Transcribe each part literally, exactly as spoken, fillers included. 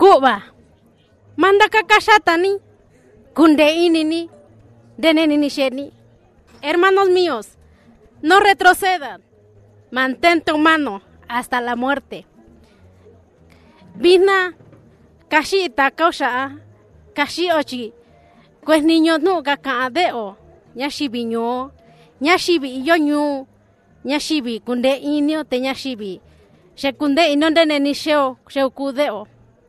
Cuba, manda kakashatani, kunde inini, denenini sheni. Hermanos míos, no retrocedan, mantente humano hasta la muerte. Vina, kashita kausha, kashi ochi, pues niño no kakadeo, nyashibi nyo, nyashibi yonyu, nyashibi kunde inio te nyashibi, shekunde inonde neni sheo, sheo kudeo.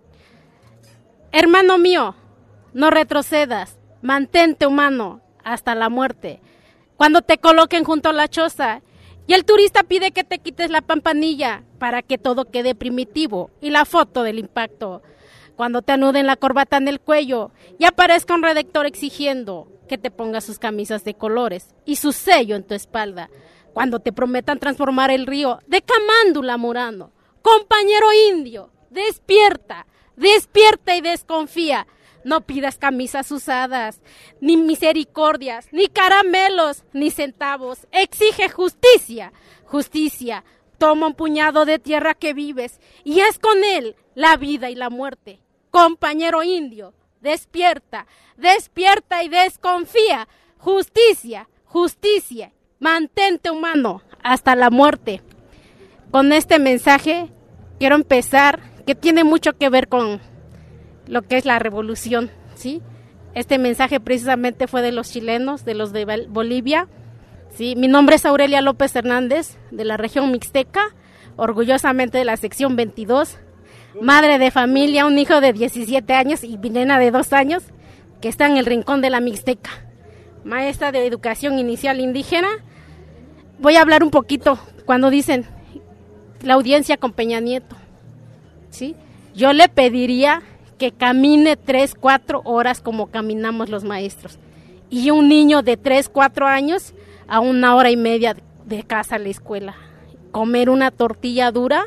Hermano mío, no retrocedas, mantente humano hasta la muerte. Cuando te coloquen junto a la choza y el turista pide que te quites la pampanilla para que todo quede primitivo y la foto del impacto. Cuando te anuden la corbata en el cuello y aparezca un redactor exigiendo que te pongas sus camisas de colores y su sello en tu espalda. Cuando te prometan transformar el río de Camándula Murano. Compañero indio, despierta, despierta y desconfía. No pidas camisas usadas, ni misericordias, ni caramelos, ni centavos. Exige justicia, justicia. Toma un puñado de tierra que vives y haz con él la vida y la muerte. Compañero indio, despierta, despierta y desconfía. Justicia, justicia. Mantente humano hasta la muerte. Con este mensaje quiero empezar, que tiene mucho que ver con lo que es la revolución, ¿sí? Este mensaje precisamente fue de los chilenos, de los de Bolivia, ¿sí? Mi nombre es Aurelia López Hernández, de la región Mixteca, orgullosamente de la sección veintidós, madre de familia, un hijo de diecisiete años y mi nena de dos años, que está en el rincón de la Mixteca, maestra de educación inicial indígena. Voy a hablar un poquito cuando dicen la audiencia con Peña Nieto, ¿sí? Yo le pediría que camine tres, cuatro horas como caminamos los maestros. Y un niño de tres, cuatro años a una hora y media de casa a la escuela. Comer una tortilla dura,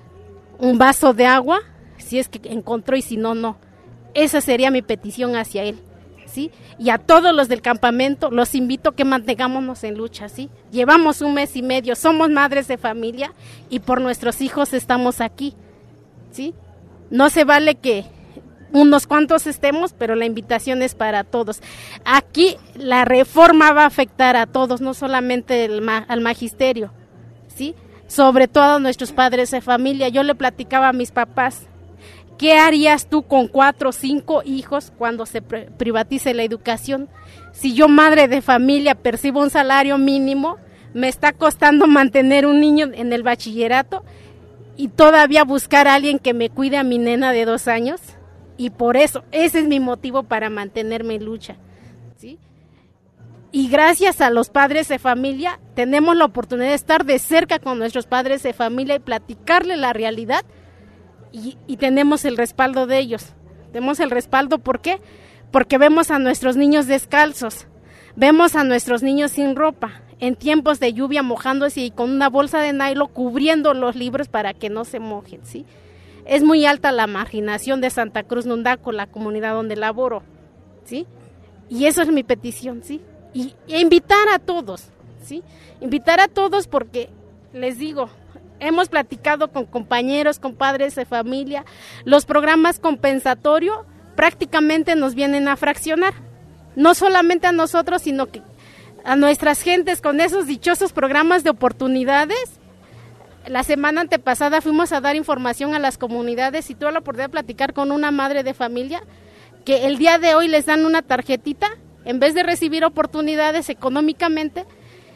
un vaso de agua, si es que encontró y si no, no. Esa sería mi petición hacia él, ¿sí? Y a todos los del campamento los invito a que mantengámonos en lucha, ¿sí? Llevamos un mes y medio, somos madres de familia y por nuestros hijos estamos aquí, ¿sí? No se vale que unos cuantos estemos, pero la invitación es para todos. Aquí la reforma va a afectar a todos, no solamente el ma- al magisterio, ¿sí? Sobre todo a nuestros padres de familia. Yo le platicaba a mis papás, ¿qué harías tú con cuatro o cinco hijos cuando se pre- privatice la educación? Si yo, madre de familia, percibo un salario mínimo, me está costando mantener un niño en el bachillerato y todavía buscar a alguien que me cuide a mi nena de dos años. Y por eso, ese es mi motivo para mantenerme en lucha, ¿sí? Y gracias a los padres de familia, tenemos la oportunidad de estar de cerca con nuestros padres de familia y platicarle la realidad, y, y tenemos el respaldo de ellos. Tenemos el respaldo, ¿por qué? Porque vemos a nuestros niños descalzos, vemos a nuestros niños sin ropa, en tiempos de lluvia mojándose y con una bolsa de nylon cubriendo los libros para que no se mojen, ¿sí? Es muy alta la marginación de Santa Cruz Nundaco, la comunidad donde laboro, ¿sí? Y eso es mi petición, ¿sí? Y, y invitar a todos, ¿sí? Invitar a todos porque, les digo, hemos platicado con compañeros, con padres de familia, los programas compensatorios prácticamente nos vienen a fraccionar, no solamente a nosotros, sino que a nuestras gentes con esos dichosos programas de oportunidades. La semana antepasada fuimos a dar información a las comunidades y tuve la oportunidad de platicar con una madre de familia que el día de hoy les dan una tarjetita, en vez de recibir oportunidades económicamente,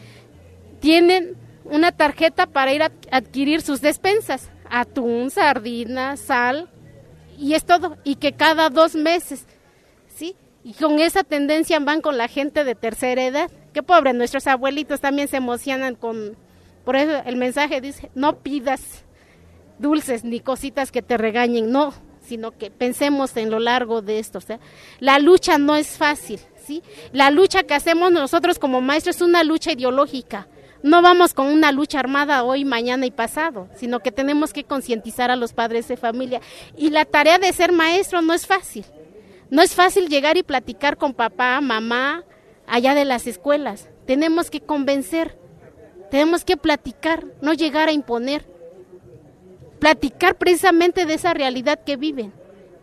tienen una tarjeta para ir a adquirir sus despensas, atún, sardinas, sal, y es todo, y que cada dos meses, ¿sí? Y con esa tendencia van con la gente de tercera edad, que pobre, nuestros abuelitos también se emocionan con... Por eso el mensaje dice, no pidas dulces ni cositas que te regañen, no, sino que pensemos en lo largo de esto. O sea, la lucha no es fácil, ¿sí? La lucha que hacemos nosotros como maestros es una lucha ideológica. No vamos con una lucha armada hoy, mañana y pasado, sino que tenemos que concientizar a los padres de familia. Y la tarea de ser maestro no es fácil. No es fácil llegar y platicar con papá, mamá, allá de las escuelas. Tenemos que convencer. Tenemos que platicar, no llegar a imponer. Platicar precisamente de esa realidad que viven,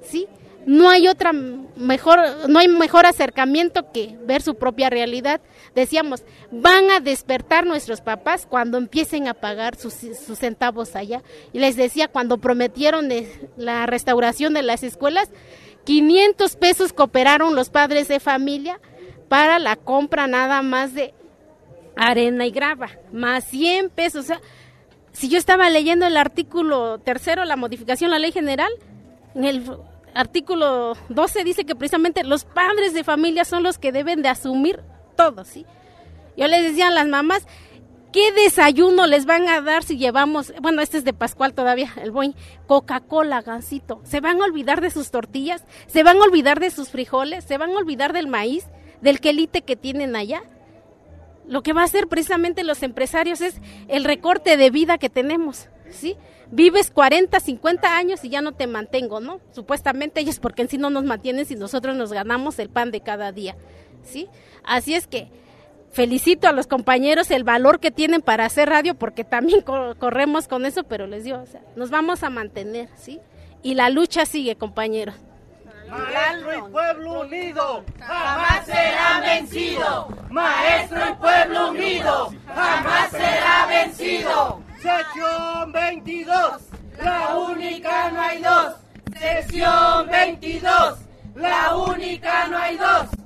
¿sí? No hay otra mejor, no hay mejor acercamiento que ver su propia realidad. Decíamos, van a despertar nuestros papás cuando empiecen a pagar sus, sus centavos allá. Y les decía, cuando prometieron la restauración de las escuelas, quinientos pesos cooperaron los padres de familia para la compra nada más de arena y grava, más cien pesos. O sea, si yo estaba leyendo el artículo tercero, la modificación a la ley general, en el artículo doce dice que precisamente los padres de familia son los que deben de asumir todo, ¿sí? Yo les decía a las mamás, ¿qué desayuno les van a dar si llevamos, bueno, este es de Pascual todavía, el Boing, Coca-Cola, Gansito? ¿Se van a olvidar de sus tortillas? ¿Se van a olvidar de sus frijoles? ¿Se van a olvidar del maíz, del quelite que tienen allá? Lo que va a hacer precisamente los empresarios es el recorte de vida que tenemos, ¿sí? Vives cuarenta, cincuenta años y ya no te mantengo, ¿no? Supuestamente ellos, porque en sí no nos mantienen si nosotros nos ganamos el pan de cada día, ¿sí? Así es que felicito a los compañeros el valor que tienen para hacer radio, porque también co- corremos con eso, pero les digo, o sea, nos vamos a mantener, ¿sí? Y la lucha sigue, compañeros. Maestro y pueblo unido jamás será vencido. Maestro y pueblo unido jamás será vencido. Sección veintidós, la única, no hay dos. Sección veintidós, la única, no hay dos.